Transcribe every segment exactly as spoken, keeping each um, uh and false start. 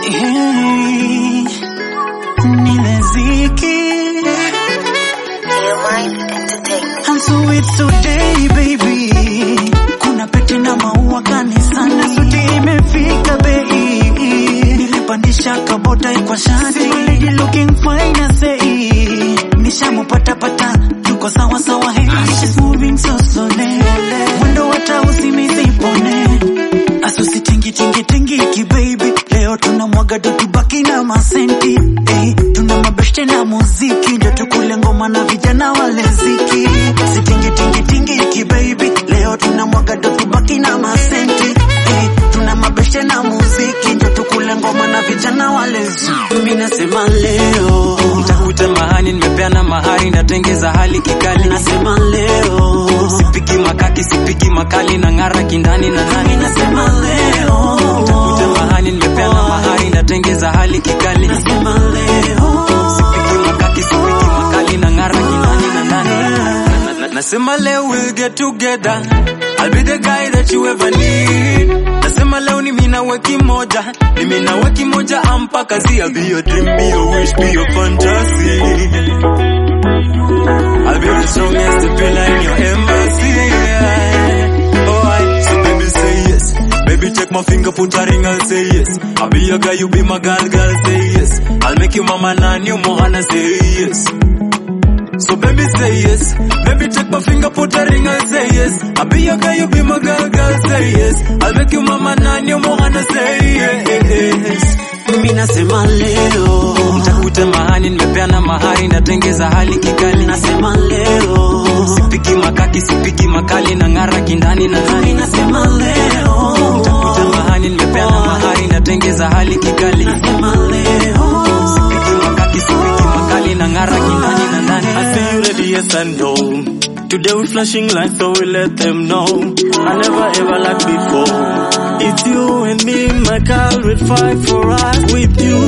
Hey, nimeziki. I'm so it's today baby. Kuna pete na maua kanisani. Suti imefika bei. Nilipandisha kabota kwa shati. Lady looking fine I say. Nishamupata pata. Tuko sawa sawa hey. She's moving so slowly. Wendo wata usimizipone. Asusi tingi tingi tingi ki baby. Leo tunamwaga do tubaki na masenti. Hey, tuna mabeshte na muziki. Ndio tukule ngoma na vijana wale ziki. Si tingi tingi tingi ki baby. Leo tunamwaga do tubaki na masenti. Hey, tuna mabeshte na muziki. Ndio tukule ngoma na vijana wale ziki. Mimi nasema leo nitakuta mahani nimepeana mahari natengeza hali kikali. Nasema leo sipiki makaki sipiki makali na ngara kindani na nani. Nasema leo nitakuta mahani nimepeana mahari natengeza hali kikali. Nasema leo sipiki makaki sipiki makali na ngara kindani na nani. Nasema leo we'll get together. I'll be the guy that you ever need. Nasema leo ni mimi na weki moja. Ni mimi na weki moja ampaka zi. I'll be your dream, be your wish, be your fantasy. I'll be the strongest pillar in your embassy. Oh, I, so baby say yes. Baby check my finger, put a ring, I'll say yes. I'll be your guy, you be my girl, girl, say yes. I'll make you mama and you mohana, say yes. So baby say yes. Baby take my finger, put a ring, I'll say yes. I'll be your guy, you be my girl, girl, say yes. I'll make you mama and you mohana, say yes. Mimi nasema leo nitakuta mahani nimepeana mahari natengeza hali kikali. Nasema leo sipiki makaki sipiki makali na ngara kindani na nani. Nasema leo nitakuta mahani nimepeana mahari natengeza hali kikali. Nasema leo sipiki makaki sipiki makali na ngara kindani na nani. I say you ready, yes and no. Today we flashing lights so we let them know. I never ever like before. It's you and me, my girl, we'll fight for us with you.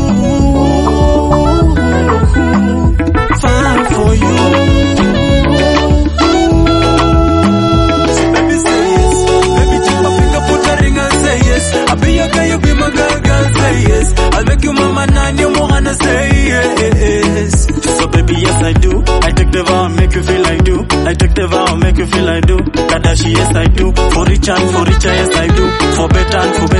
Fight for you. So baby say yes. Baby take my finger, put a ring and say yes. I'll be your guy, you be my girl, girl, say yes. I'll make you mama and you mohana, say yes. So baby, yes I do. I take the vow and make you feel like do. I take the vow and make you feel like do. Kadashi, yes I do. For rich and for richer, yes I do. For better and for